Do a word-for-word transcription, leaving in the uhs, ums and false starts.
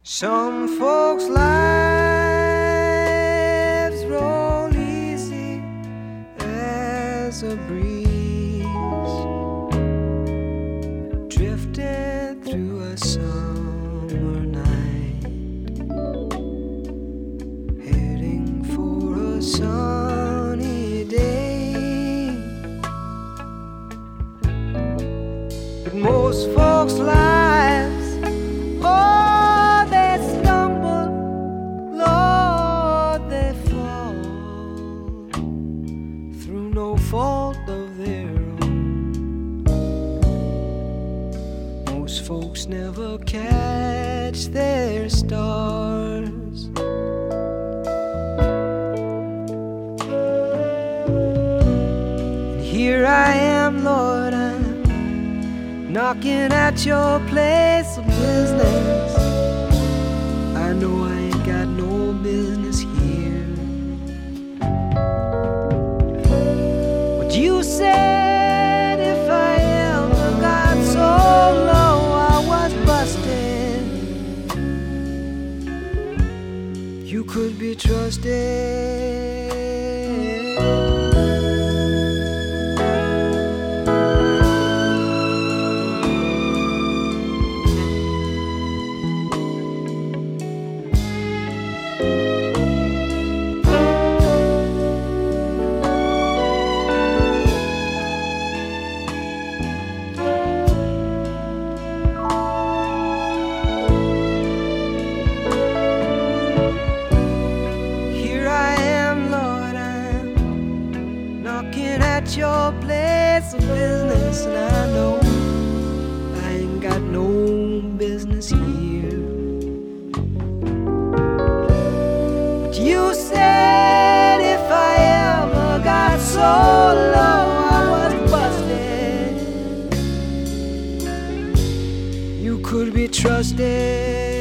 Some folks' lives roll easy as a breeze, drifting through a summer night, heading for a sunny day. But most folks' lives, oh, they stumble, Lord, they fall through no fault of their own. Most folks never catch their stars. And here I am, Lord, I'm knocking at your place of business. I know I ain't got no business here, but you said if I ever got so low I was busted, you could be trusted. At your place of business, and I know I ain't got no business here, but you said if I ever got so low I was busted, you could be trusted.